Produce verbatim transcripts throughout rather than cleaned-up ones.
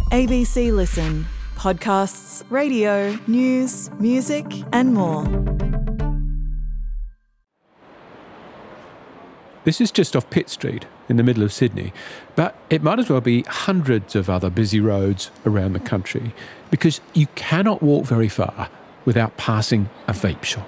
A B C Listen. Podcasts, radio, news, music and more. This is just off Pitt Street in the middle of Sydney, but it might as well be hundreds of other busy roads around the country because you cannot walk very far without passing a vape shop.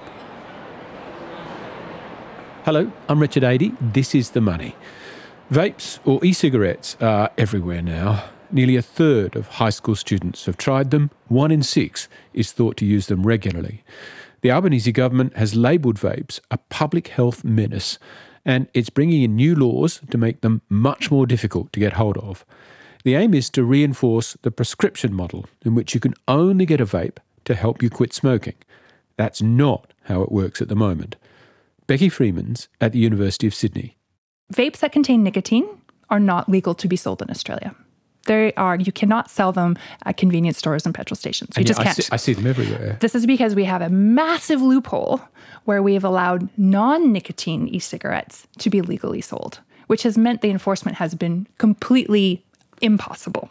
Hello, I'm Richard Adey. This is The Money. Vapes or e-cigarettes are everywhere now. Nearly a third of high school students have tried them. One in six is thought to use them regularly. The Albanese government has labelled vapes a public health menace, and it's bringing in new laws to make them much more difficult to get hold of. The aim is to reinforce the prescription model in which you can only get a vape to help you quit smoking. That's not how it works at the moment. Becky Freemans at the University of Sydney. Vapes that contain nicotine are not legal to be sold in Australia. They are, you cannot sell them at convenience stores and petrol stations. You And just yeah, can't. I see, I see them everywhere. This is because we have a massive loophole where we have allowed non-nicotine e-cigarettes to be legally sold, which has meant the enforcement has been completely impossible.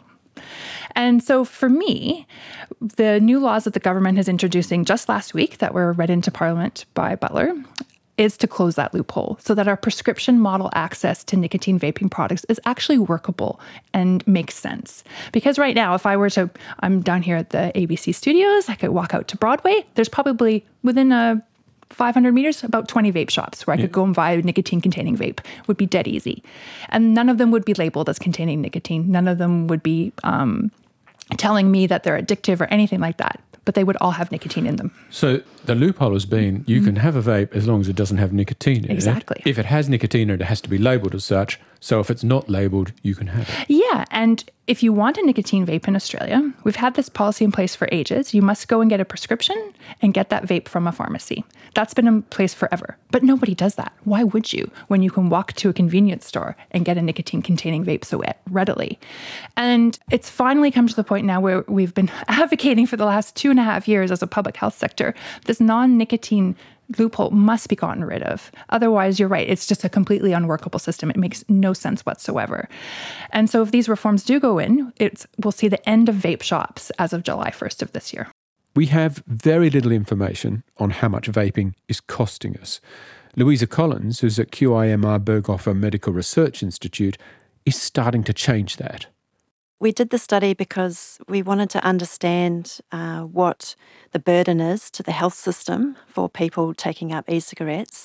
And so for me, the new laws that the government is introducing just last week that were read into Parliament by Butler is to close that loophole so that our prescription model access to nicotine vaping products is actually workable and makes sense. Because right now, if I were to, I'm down here at the A B C studios, I could walk out to Broadway. There's probably within a five hundred meters, about twenty vape shops where I Yeah. could go and buy a nicotine-containing vape. Would be dead easy. And none of them would be labeled as containing nicotine. None of them would be um, telling me that they're addictive or anything like that. But they would all have nicotine in them. So the loophole has been you can have a vape as long as it doesn't have nicotine in Exactly. it. If it has nicotine in it, it has to be labelled as such. So if it's not labelled, you can have it. Yeah, and if you want a nicotine vape in Australia, we've had this policy in place for ages. You must go and get a prescription and get that vape from a pharmacy. That's been in place forever. But nobody does that. Why would you when you can walk to a convenience store and get a nicotine-containing vape so readily? And it's finally come to the point now where we've been advocating for the last two and a half years as a public health sector, this non-nicotine loophole must be gotten rid of. Otherwise, you're right, it's just a completely unworkable system. It makes no sense whatsoever. And so if these reforms do go in, it's we'll see the end of vape shops as of July first of this year. We have very little information on how much vaping is costing us. Louisa Collins, who's at Q I M R Berghofer Medical Research Institute, is starting to change that. We did the study because we wanted to understand uh, what the burden is to the health system for people taking up e-cigarettes.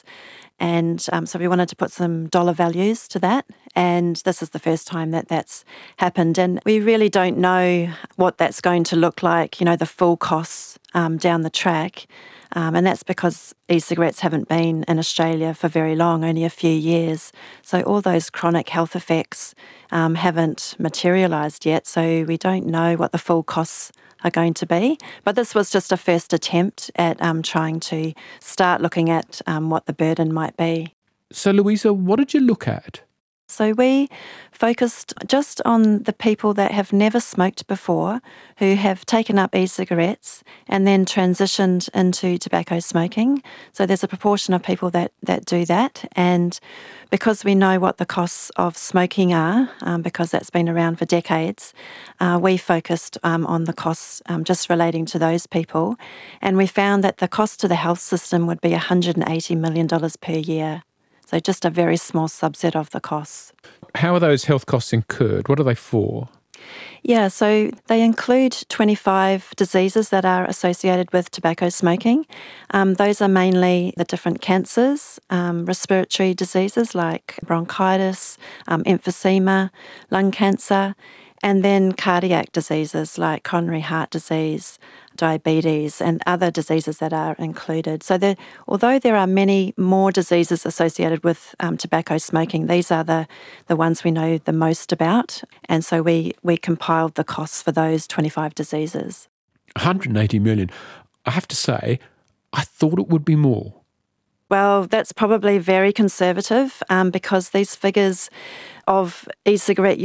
And um, so we wanted to put some dollar values to that. And this is the first time that that's happened. And we really don't know what that's going to look like, you know, the full costs um, down the track. Um, and that's because e-cigarettes haven't been in Australia for very long, only a few years. So all those chronic health effects um, haven't materialised yet. So we don't know what the full costs are going to be. But this was just a first attempt at um, trying to start looking at um, what the burden might be. So, Louisa, what did you look at? So we focused just on the people that have never smoked before, who have taken up e-cigarettes and then transitioned into tobacco smoking. So there's a proportion of people that, that do that. And because we know what the costs of smoking are, um, because that's been around for decades, uh, we focused um, on the costs um, just relating to those people. And we found that the cost to the health system would be one hundred eighty million dollars per year. So just a very small subset of the costs. How are those health costs incurred? What are they for? Yeah, so they include twenty-five diseases that are associated with tobacco smoking. Um, those are mainly the different cancers, um, respiratory diseases like bronchitis, um, emphysema, lung cancer, and then cardiac diseases like coronary heart disease, diabetes, and other diseases that are included. So there, although there are many more diseases associated with um, tobacco smoking, these are the, the ones we know the most about. And so we, we compiled the costs for those twenty-five diseases. one hundred eighty million. I have to say, I thought it would be more. Well, that's probably very conservative um, because these figures of e-cigarette use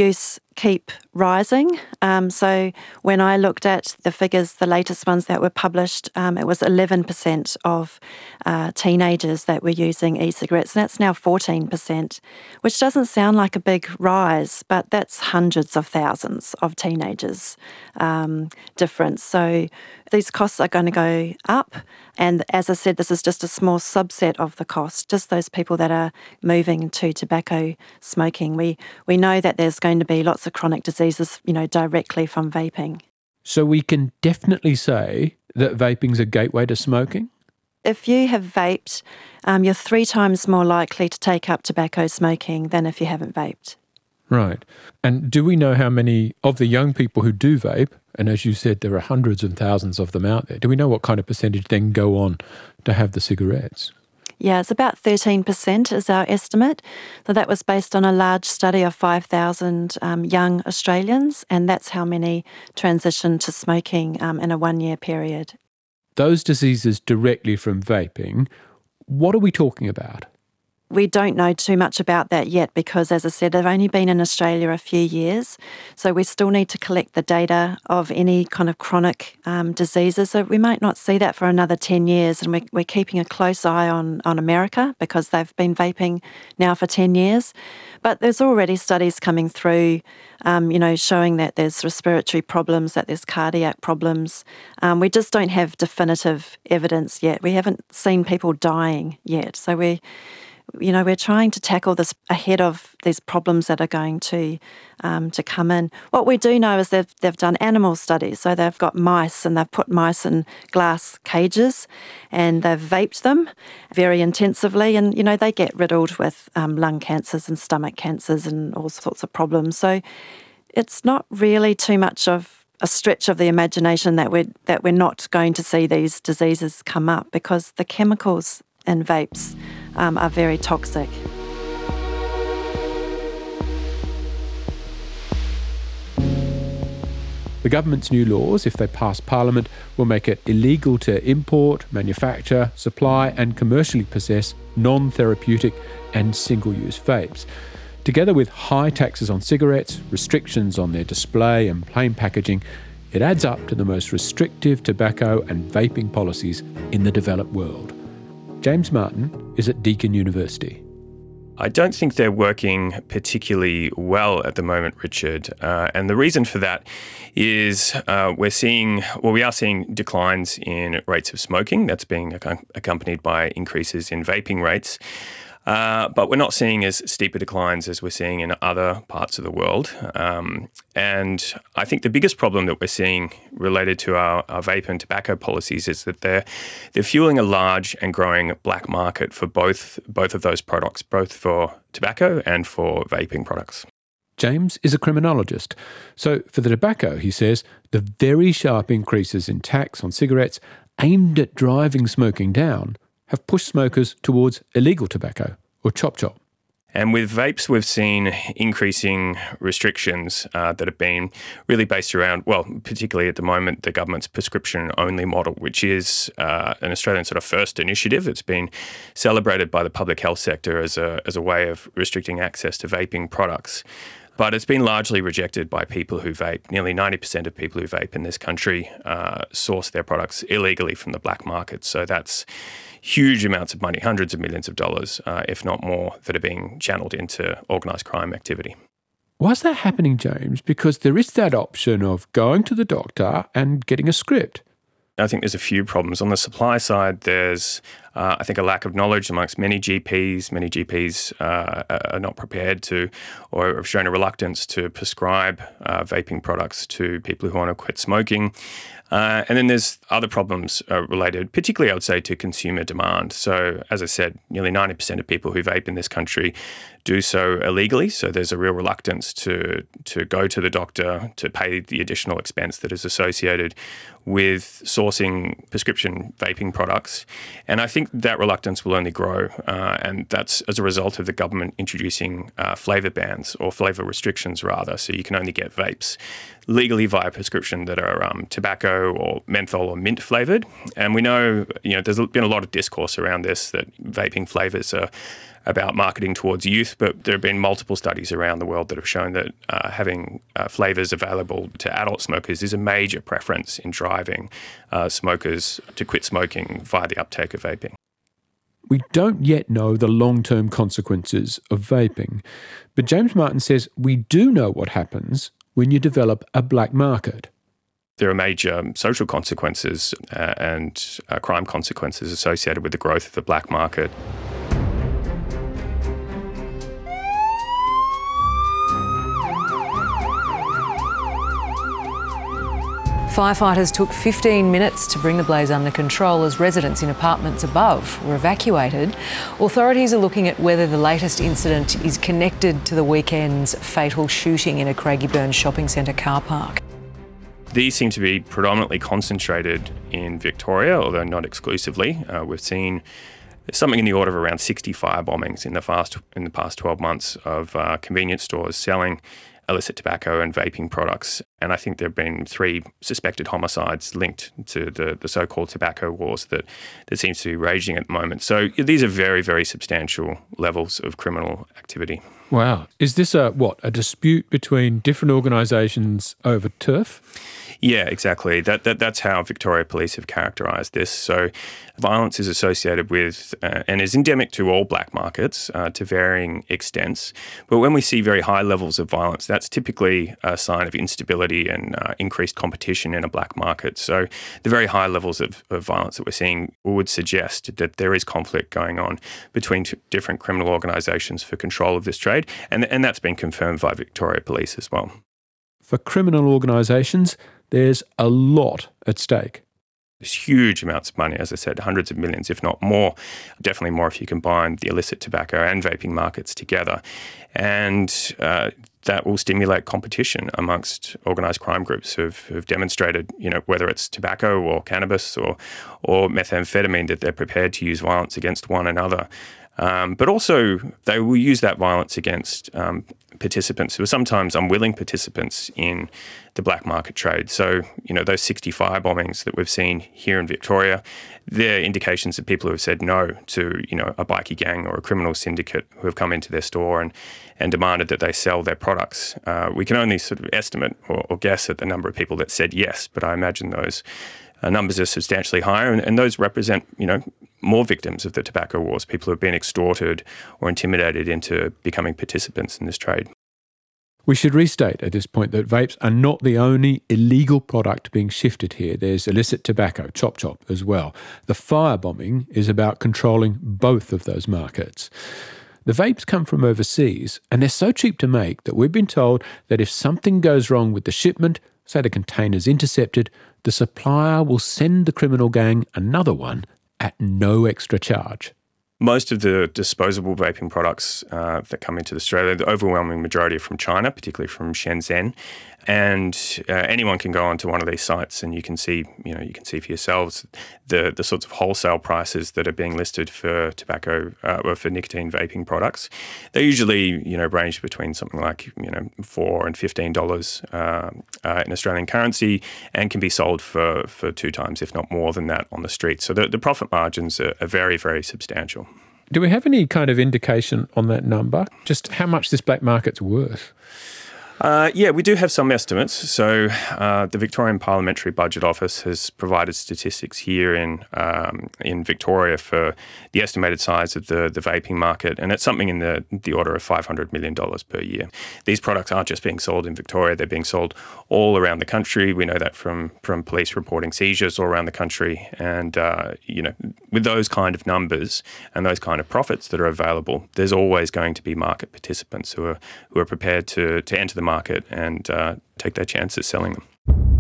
keep rising. Um, so when I looked at the figures, the latest ones that were published, um, it was eleven percent of uh, teenagers that were using e-cigarettes, and that's now fourteen percent, which doesn't sound like a big rise, but that's hundreds of thousands of teenagers um, difference. So these costs are going to go up. And as I said, this is just a small subset of the cost, just those people that are moving to tobacco smoking. We we know that there's going to be lots of chronic diseases, you know, directly from vaping. So we can definitely say that vaping's a gateway to smoking? If you have vaped, um, you're three times more likely to take up tobacco smoking than if you haven't vaped. Right. And do we know how many of the young people who do vape, and as you said, there are hundreds and thousands of them out there, do we know what kind of percentage then go on to have the cigarettes? Yeah, it's about thirteen percent is our estimate. So that was based on a large study of five thousand um, young Australians, and that's how many transitioned to smoking um, in a one-year period. Those diseases directly from vaping, what are we talking about? We don't know too much about that yet because, as I said, they've only been in Australia a few years. So we still need to collect the data of any kind of chronic um, diseases. So we might not see that for another ten years. And we're, we're keeping a close eye on, on America because they've been vaping now for ten years. But there's already studies coming through, um, you know, showing that there's respiratory problems, that there's cardiac problems. Um, we just don't have definitive evidence yet. We haven't seen people dying yet. So we... You know, we're trying to tackle this ahead of these problems that are going to um, to come in. What we do know is they've they've done animal studies, so they've got mice and they've put mice in glass cages, and they've vaped them very intensively, and you know they get riddled with um, lung cancers and stomach cancers and all sorts of problems. So it's not really too much of a stretch of the imagination that we're that we're not going to see these diseases come up because the chemicals in vapes um, are very toxic. The government's new laws, if they pass Parliament, will make it illegal to import, manufacture, supply and commercially possess non-therapeutic and single-use vapes. Together with high taxes on cigarettes, restrictions on their display and plain packaging, it adds up to the most restrictive tobacco and vaping policies in the developed world. James Martin is at Deakin University. I don't think they're working particularly well at the moment, Richard. Uh, and the reason for that is uh, we're seeing, well, we are seeing declines in rates of smoking. That's being ac- accompanied by increases in vaping rates. Uh, but we're not seeing as steeper declines as we're seeing in other parts of the world. Um, and I think the biggest problem that we're seeing related to our, our vape and tobacco policies is that they're they're fueling a large and growing black market for both both of those products, both for tobacco and for vaping products. James is a criminologist. So for the tobacco, he says, the very sharp increases in tax on cigarettes aimed at driving smoking down have pushed smokers towards illegal tobacco, or chop-chop. And with vapes, we've seen increasing restrictions uh, that have been really based around, well, particularly at the moment, the government's prescription-only model, which is uh, an Australian sort of first initiative. It's been celebrated by the public health sector as a as a way of restricting access to vaping products. But it's been largely rejected by people who vape. Nearly ninety percent of people who vape in this country uh, source their products illegally from the black market. So that's huge amounts of money, hundreds of millions of dollars, uh, if not more, that are being channeled into organised crime activity. Why's that happening, James? Because there is that option of going to the doctor and getting a script. I think there's a few problems. On the supply side, there's, uh, I think, a lack of knowledge amongst many G Ps. Many G Ps uh, are not prepared to, or have shown a reluctance to prescribe uh, vaping products to people who want to quit smoking. Uh, and then there's other problems uh, related, particularly, I would say, to consumer demand. So, as I said, nearly ninety percent of people who vape in this country do so illegally. So there's a real reluctance to to go to the doctor, to pay the additional expense that is associated with sourcing prescription vaping products. And I think that reluctance will only grow. Uh, and that's as a result of the government introducing uh, flavour bans or flavour restrictions, rather. So you can only get vapes legally via prescription that are um, tobacco or menthol or mint flavoured. And we know, you know, there's been a lot of discourse around this, that vaping flavours are about marketing towards youth, but there have been multiple studies around the world that have shown that uh, having uh, flavours available to adult smokers is a major preference in driving uh, smokers to quit smoking via the uptake of vaping. We don't yet know the long-term consequences of vaping, but James Martin says we do know what happens when you develop a black market. There are major social consequences uh, and uh, crime consequences associated with the growth of the black market. Firefighters took fifteen minutes to bring the blaze under control as residents in apartments above were evacuated. Authorities are looking at whether the latest incident is connected to the weekend's fatal shooting in a Craigieburn shopping centre car park. These seem to be predominantly concentrated in Victoria, although not exclusively. Uh, we've seen something in the order of around sixty fire bombings in the, fast, in the past twelve months of uh, convenience stores selling illicit tobacco and vaping products. And I think there have been three suspected homicides linked to the, the so-called tobacco wars that, that seems to be raging at the moment. So these are very, very substantial levels of criminal activity. Wow. Is this a, what, a dispute between different organisations over turf? Yeah, exactly. That, that That's how Victoria Police have characterised this. So violence is associated with uh, and is endemic to all black markets uh, to varying extents. But when we see very high levels of violence, that's typically a sign of instability and uh, increased competition in a black market. So the very high levels of, of violence that we're seeing would suggest that there is conflict going on between t- different criminal organisations for control of this trade. And, and that's been confirmed by Victoria Police as well. For criminal organisations, there's a lot at stake. There's huge amounts of money, as I said, hundreds of millions, if not more, definitely more if you combine the illicit tobacco and vaping markets together. And uh, that will stimulate competition amongst organised crime groups who've, who've demonstrated, you know, whether it's tobacco or cannabis or, or methamphetamine, that they're prepared to use violence against one another. Um, but also they will use that violence against um, participants who are sometimes unwilling participants in the black market trade. So, you know, those sixty fire bombings that we've seen here in Victoria, they're indications of people who have said no to, you know, a bikie gang or a criminal syndicate who have come into their store and, and demanded that they sell their products. Uh, we can only sort of estimate or, or guess at the number of people that said yes, but I imagine those uh, numbers are substantially higher, and, and those represent, you know, more victims of the tobacco wars, people who have been extorted or intimidated into becoming participants in this trade. We should restate at this point that vapes are not the only illegal product being shifted here. There's illicit tobacco, chop chop, as well. The firebombing is about controlling both of those markets. The vapes come from overseas, and they're so cheap to make that we've been told that if something goes wrong with the shipment, say the container's intercepted, the supplier will send the criminal gang another one at no extra charge. Most of the disposable vaping products uh, that come into Australia, the overwhelming majority are from China, particularly from Shenzhen. And uh, anyone can go onto one of these sites and you can see, you know, you can see for yourselves the the sorts of wholesale prices that are being listed for tobacco uh, or for nicotine vaping products. They usually, you know, range between something like, you know, four and fifteen dollars uh, uh, in Australian currency, and can be sold for for two times, if not more than that, on the street. So the, the profit margins are, are very, very substantial. Do we have any kind of indication on that number? Just how much this black market's worth? Uh, yeah, we do have some estimates. So uh, the Victorian Parliamentary Budget Office has provided statistics here in um, in Victoria for the estimated size of the, the vaping market, and it's something in the, the order of five hundred million dollars per year. These products aren't just being sold in Victoria, they're being sold all around the country. We know that from, from police reporting seizures all around the country. And, uh, you know, with those kind of numbers and those kind of profits that are available, there's always going to be market participants who are who are prepared to, to enter the market market and uh, take their chances selling them.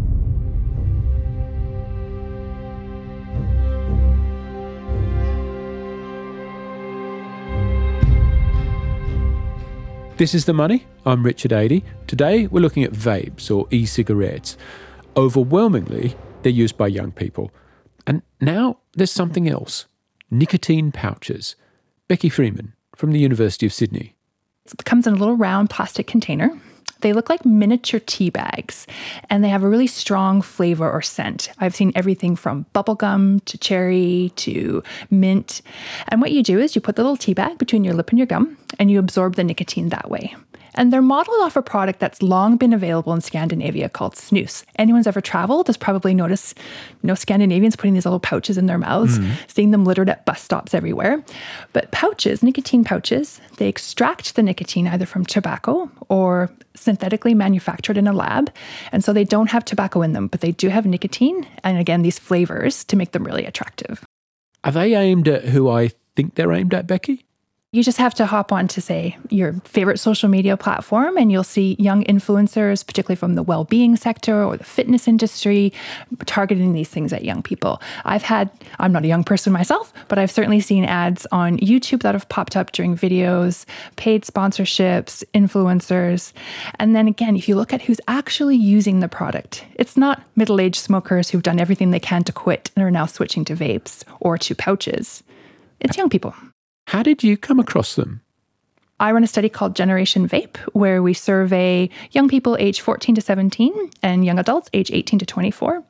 This is The Money. I'm Richard Adey. Today we're looking at vapes or e-cigarettes. Overwhelmingly, they're used by young people. And now there's something else. Nicotine pouches. Becky Freeman from the University of Sydney. It comes in a little round plastic container. They look like miniature tea bags, and they have a really strong flavor or scent. I've seen everything from bubblegum to cherry to mint. And what you do is you put the little tea bag between your lip and your gum, and you absorb the nicotine that way. And they're modeled off a product that's long been available in Scandinavia called snus. Anyone's ever traveled has probably noticed, you know, Scandinavians putting these little pouches in their mouths, mm. seeing them littered at bus stops everywhere. But pouches, nicotine pouches, they extract the nicotine either from tobacco or synthetically manufactured in a lab. And so they don't have tobacco in them, but they do have nicotine. And again, these flavors to make them really attractive. Are they aimed at who I think they're aimed at, Becky? You just have to hop on to, say, your favorite social media platform, and you'll see young influencers, particularly from the well-being sector or the fitness industry, targeting these things at young people. I've had, I'm not a young person myself, but I've certainly seen ads on YouTube that have popped up during videos, paid sponsorships, influencers. And then again, if you look at who's actually using the product, it's not middle-aged smokers who've done everything they can to quit and are now switching to vapes or to pouches. It's young people. How did you come across them? I run a study called Generation Vape, where we survey young people aged fourteen to seventeen and young adults aged eighteen to twenty-four.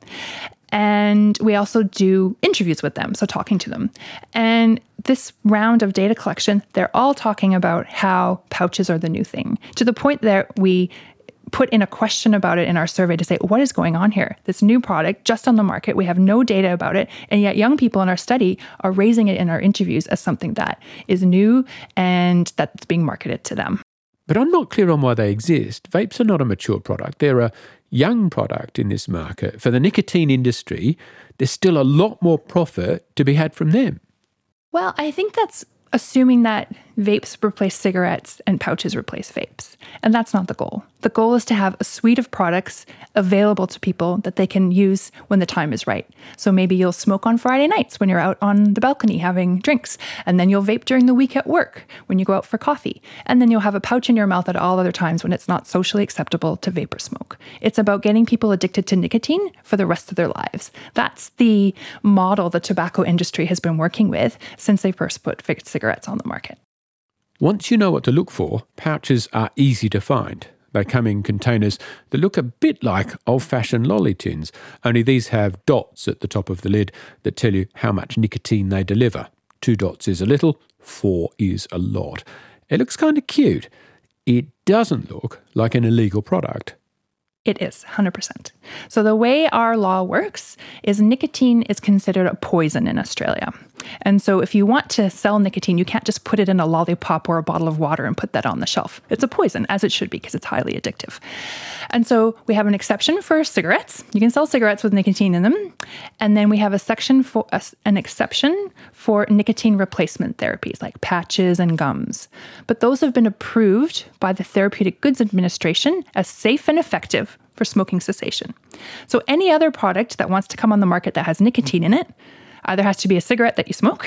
And we also do interviews with them, so talking to them. And this round of data collection, they're all talking about how pouches are the new thing, to the point that we put in a question about it in our survey to say, what is going on here? This new product just on the market, we have no data about it, and yet young people in our study are raising it in our interviews as something that is new and that's being marketed to them. But I'm not clear on why they exist. Vapes are not a mature product. They're a young product in this market. For the nicotine industry, there's still a lot more profit to be had from them. Well, I think that's assuming that vapes replace cigarettes and pouches replace vapes. And that's not the goal. The goal is to have a suite of products available to people that they can use when the time is right. So maybe you'll smoke on Friday nights when you're out on the balcony having drinks. And then you'll vape during the week at work when you go out for coffee. And then you'll have a pouch in your mouth at all other times when it's not socially acceptable to vape or smoke. It's about getting people addicted to nicotine for the rest of their lives. That's the model the tobacco industry has been working with since they first put fixed cigarettes on the market. Once you know what to look for, pouches are easy to find. They come in containers that look a bit like old-fashioned lolly tins, only these have dots at the top of the lid that tell you how much nicotine they deliver. Two dots is a little, four is a lot. It looks kind of cute. It doesn't look like an illegal product. It is, one hundred percent. So the way our law works is nicotine is considered a poison in Australia. And so if you want to sell nicotine, you can't just put it in a lollipop or a bottle of water and put that on the shelf. It's a poison, as it should be, because it's highly addictive. And so we have an exception for cigarettes. You can sell cigarettes with nicotine in them. And then we have a section for a, an exception for nicotine replacement therapies like patches and gums. But those have been approved by the Therapeutic Goods Administration as safe and effective for smoking cessation. So any other product that wants to come on the market that has nicotine in it either has to be a cigarette that you smoke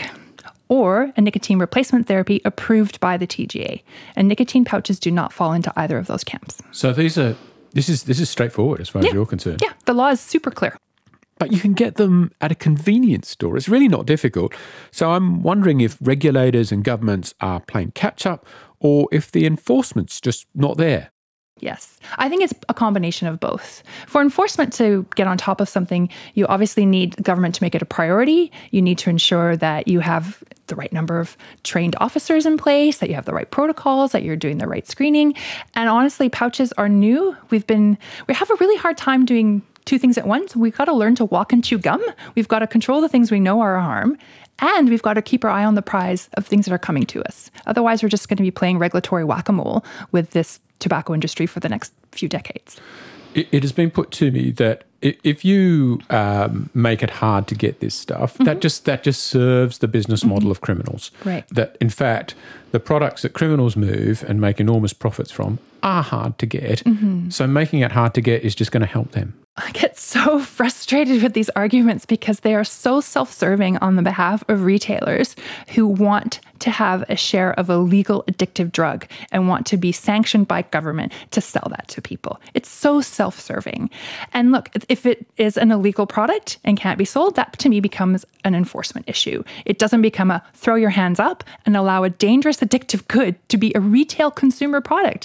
or a nicotine replacement therapy approved by the T G A. And nicotine pouches do not fall into either of those camps. So these are this is this is straightforward as far yeah. as you're concerned. Yeah, the law is super clear. But you can get them at a convenience store. It's really not difficult. So I'm wondering if regulators and governments are playing catch up or if the enforcement's just not there. Yes, I think it's a combination of both. For enforcement to get on top of something, you obviously need the government to make it a priority. You need to ensure that you have the right number of trained officers in place, that you have the right protocols, that you're doing the right screening. And honestly, pouches are new. We've been, we have a really hard time doing two things at once. We've got to learn to walk and chew gum. We've got to control the things we know are a harm. And we've got to keep our eye on the prize of things that are coming to us. Otherwise, we're just going to be playing regulatory whack-a-mole with this tobacco industry for the next few decades. It, it has been put to me that if you um, make it hard to get this stuff, mm-hmm. that just that just serves the business mm-hmm. model of criminals. Right. That, in fact, the products that criminals move and make enormous profits from are hard to get. Mm-hmm. So making it hard to get is just going to help them. I get so frustrated with these arguments because they are so self-serving on the behalf of retailers who want to have a share of a legal addictive drug and want to be sanctioned by government to sell that to people. It's so self-serving. And look, if it is an illegal product and can't be sold, that to me becomes an enforcement issue. It doesn't become a throw your hands up and allow a dangerous addictive good to be a retail consumer product. Did we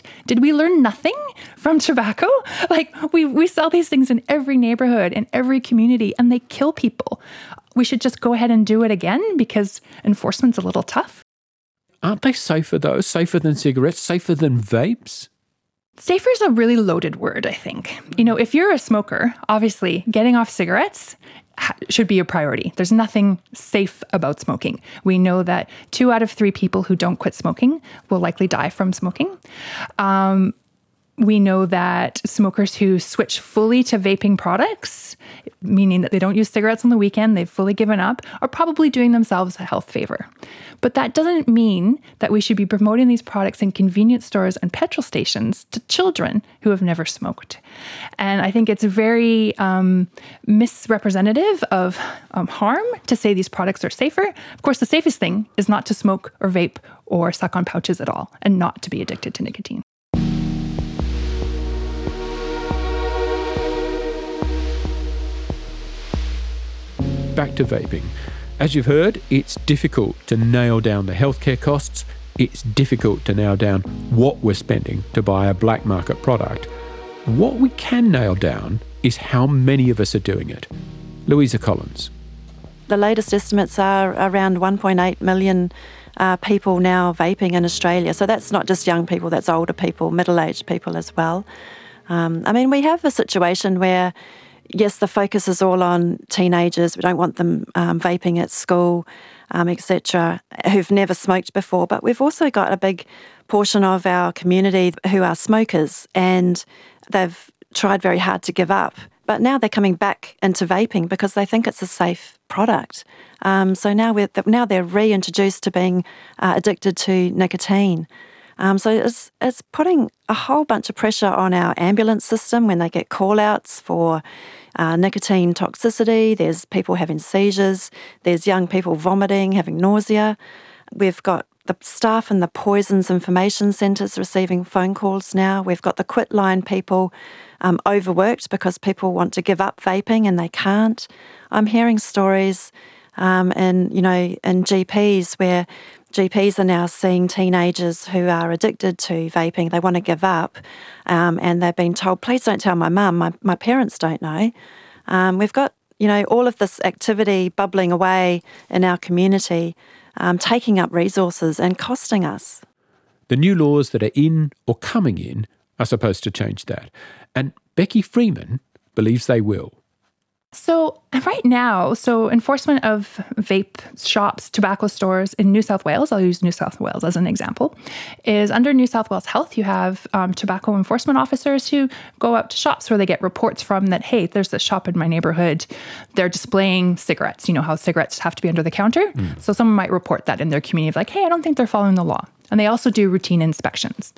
we learn nothing from tobacco. Like we, we sell these things in every neighborhood, in every community, and they kill people. We should just go ahead and do it again because enforcement's a little tough. Aren't they safer though? Safer than cigarettes? Safer than vapes? Safer is a really loaded word, I think. You know, if you're a smoker, obviously getting off cigarettes should be a priority. There's nothing safe about smoking. We know that two out of three people who don't quit smoking will likely die from smoking. Um, we know that smokers who switch fully to vaping products, meaning that they don't use cigarettes on the weekend, they've fully given up, are probably doing themselves a health favor. But that doesn't mean that we should be promoting these products in convenience stores and petrol stations to children who have never smoked. And I think it's very um, misrepresentative of um, harm to say these products are safer. Of course, the safest thing is not to smoke or vape or suck on pouches at all, and not to be addicted to nicotine. Back to vaping. As you've heard, it's difficult to nail down the healthcare costs. It's difficult to nail down what we're spending to buy a black market product. What we can nail down is how many of us are doing it. Louisa Collins. The latest estimates are around one point eight million uh, people now vaping in Australia. So that's not just young people, that's older people, middle-aged people as well. Um, I mean, we have a situation where yes, the focus is all on teenagers. We don't want them um, vaping at school, um, et cetera, who've never smoked before. But we've also got a big portion of our community who are smokers, and they've tried very hard to give up. But now they're coming back into vaping because they think it's a safe product. Um, so now we're now they're reintroduced to being uh, addicted to nicotine. Um, so it's, it's putting a whole bunch of pressure on our ambulance system when they get call-outs for uh, nicotine toxicity. There's people having seizures. There's young people vomiting, having nausea. We've got the staff in the poisons information centres receiving phone calls now. We've got the quit line people um, overworked because people want to give up vaping and they can't. I'm hearing stories um, in, you know, in G Ps where G Ps are now seeing teenagers who are addicted to vaping. They want to give up, um, and they've been told, please don't tell my mum, my, my parents don't know. Um, we've got, you know, all of this activity bubbling away in our community, um, taking up resources and costing us. The new laws that are in or coming in are supposed to change that. And Becky Freeman believes they will. So right now, so enforcement of vape shops, tobacco stores in New South Wales, I'll use New South Wales as an example, is under New South Wales Health, you have um, tobacco enforcement officers who go out to shops where they get reports from that, hey, there's this shop in my neighborhood, they're displaying cigarettes. You know how cigarettes have to be under the counter? Mm. So someone might report that in their community of like, hey, I don't think they're following the law. And they also do routine inspections.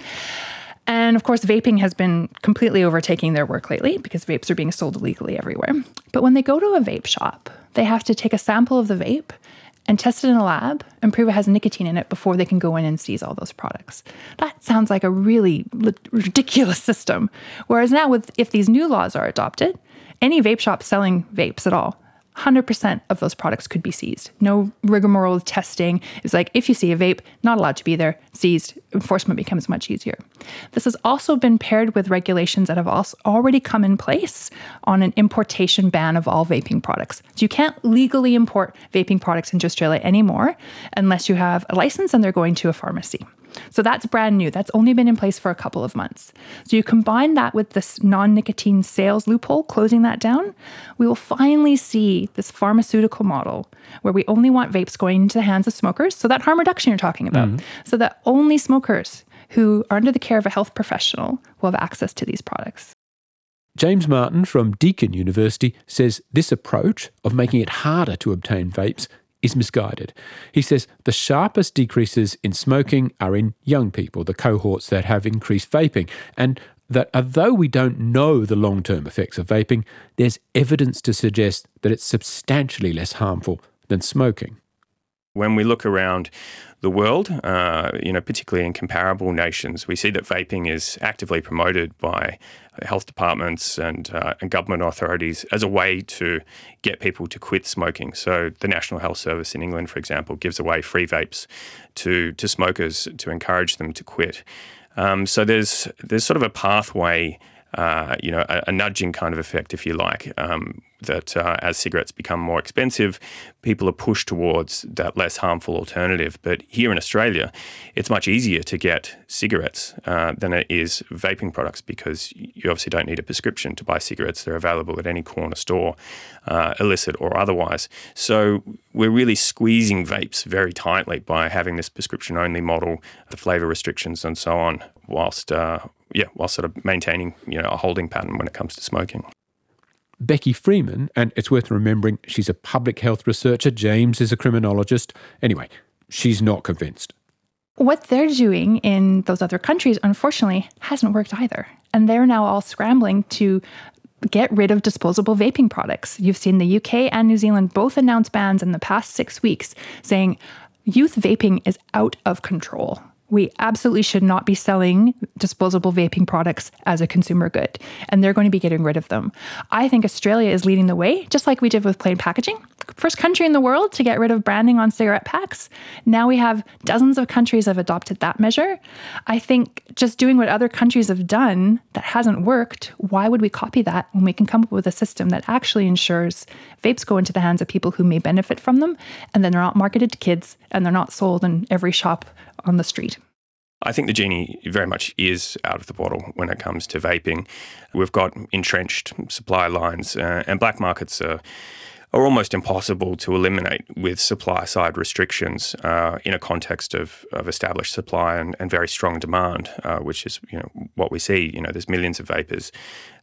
And of course, vaping has been completely overtaking their work lately because vapes are being sold illegally everywhere. But when they go to a vape shop, they have to take a sample of the vape and test it in a lab and prove it has nicotine in it before they can go in and seize all those products. That sounds like a really li- ridiculous system. Whereas now, with if these new laws are adopted, any vape shop selling vapes at all, one hundred percent of those products could be seized. No rigmarole of testing. It's like, if you see a vape, not allowed to be there, seized. Enforcement becomes much easier. This has also been paired with regulations that have also already come in place on an importation ban of all vaping products. So you can't legally import vaping products into Australia anymore unless you have a license and they're going to a pharmacy. So that's brand new. That's only been in place for a couple of months. So you combine that with this non-nicotine sales loophole, closing that down, we will finally see this pharmaceutical model where we only want vapes going into the hands of smokers. So that harm reduction you're talking about. Mm-hmm. So that only smokers who are under the care of a health professional will have access to these products. James Martin from Deakin University says this approach of making it harder to obtain vapes is misguided. He says the sharpest decreases in smoking are in young people, the cohorts that have increased vaping, and that although we don't know the long-term effects of vaping, there's evidence to suggest that it's substantially less harmful than smoking. When we look around the world, uh, you know, particularly in comparable nations, we see that vaping is actively promoted by health departments and, uh, and government authorities as a way to get people to quit smoking. So the National Health Service in England, for example, gives away free vapes to, to smokers to encourage them to quit. Um, so there's there's sort of a pathway, uh, you know, a, a nudging kind of effect, if you like, um, that uh, as cigarettes become more expensive, people are pushed towards that less harmful alternative. But here in Australia, it's much easier to get cigarettes uh, than it is vaping products, because you obviously don't need a prescription to buy cigarettes. They're available at any corner store, uh, illicit or otherwise. So we're really squeezing vapes very tightly by having this prescription-only model, the flavour restrictions and so on, whilst uh, yeah, whilst sort of maintaining, you know, a holding pattern when it comes to smoking. Becky Freeman, and it's worth remembering she's a public health researcher, James is a criminologist. Anyway, she's not convinced. What they're doing in those other countries, unfortunately, hasn't worked either. And they're now all scrambling to get rid of disposable vaping products. You've seen the U K and New Zealand both announce bans in the past six weeks, saying youth vaping is out of control. We absolutely should not be selling disposable vaping products as a consumer good, and they're going to be getting rid of them. I think Australia is leading the way, just like we did with plain packaging. First country in the world to get rid of branding on cigarette packs. Now we have dozens of countries have adopted that measure. I think just doing what other countries have done that hasn't worked, why would we copy that when we can come up with a system that actually ensures vapes go into the hands of people who may benefit from them, and then they're not marketed to kids and they're not sold in every shop on the street? I think the genie very much is out of the bottle when it comes to vaping. We've got entrenched supply lines, uh, and black markets are, are almost impossible to eliminate with supply-side restrictions uh, in a context of, of established supply and, and very strong demand, uh, which is, you know, what we see. You know, there's millions of vapers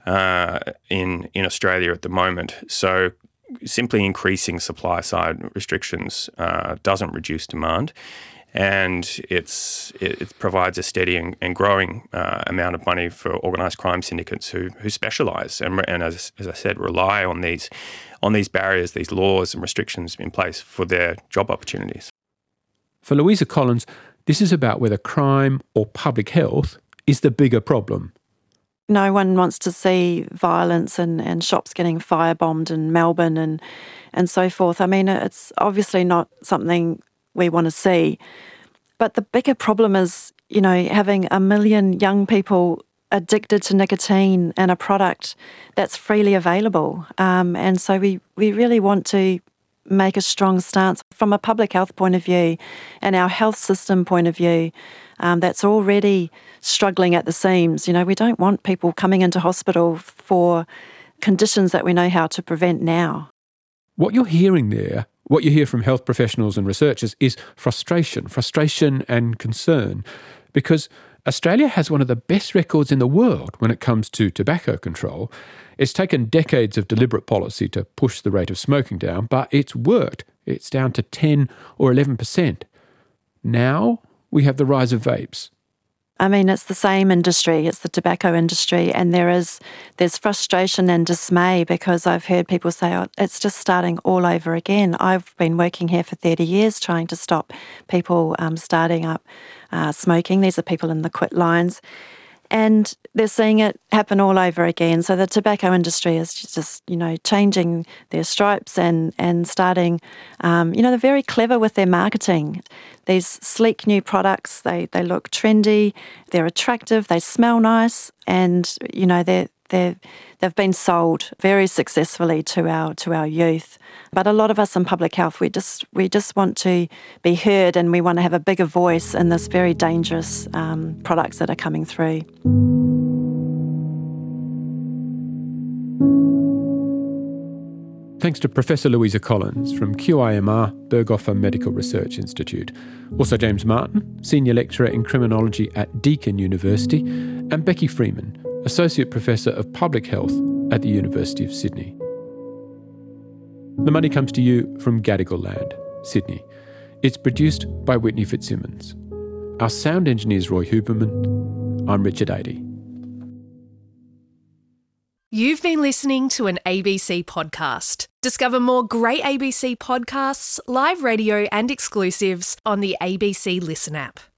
uh, in in Australia at the moment. So simply increasing supply-side restrictions uh, doesn't reduce demand. And it's it, it provides a steady and, and growing uh, amount of money for organised crime syndicates who who specialise and, and as as I said, rely on these on these barriers, these laws and restrictions in place for their job opportunities. For Louisa Collins, this is about whether crime or public health is the bigger problem. No one wants to see violence and, and shops getting firebombed in Melbourne and and so forth. I mean, it's obviously not something we want to see. But the bigger problem is, you know, having a million young people addicted to nicotine and a product that's freely available. Um, and so we, we really want to make a strong stance from a public health point of view and our health system point of view um, that's already struggling at the seams. You know, we don't want people coming into hospital for conditions that we know how to prevent now. What you're hearing there, what you hear from health professionals and researchers, is frustration, frustration and concern, because Australia has one of the best records in the world when it comes to tobacco control. It's taken decades of deliberate policy to push the rate of smoking down, but it's worked. It's down to ten or eleven percent. Now we have the rise of vapes. I mean, it's the same industry, it's the tobacco industry, and there is there's frustration and dismay because I've heard people say, oh, it's just starting all over again. I've been working here for thirty years trying to stop people um, starting up uh, smoking. These are people in the quit lines. And they're seeing it happen all over again. So the tobacco industry is just, you know, changing their stripes and, and starting, um, you know, they're very clever with their marketing. These sleek new products, they, they look trendy, they're attractive, they smell nice, and, you know, they're, they're, they've been sold very successfully to our to our youth. But a lot of us in public health, we just we just want to be heard, and we want to have a bigger voice in this very dangerous um, products that are coming through. Thanks to Professor Louisa Collins from Q I M R, Berghofer Medical Research Institute. Also James Martin, Senior Lecturer in Criminology at Deakin University, and Becky Freeman, Associate Professor of Public Health at the University of Sydney. The Money comes to you from Gadigal Land, Sydney. It's produced by Whitney Fitzsimmons. Our sound engineer is Roy Huberman. I'm Richard Adey. You've been listening to an A B C podcast. Discover more great A B C podcasts, live radio and exclusives on the A B C Listen app.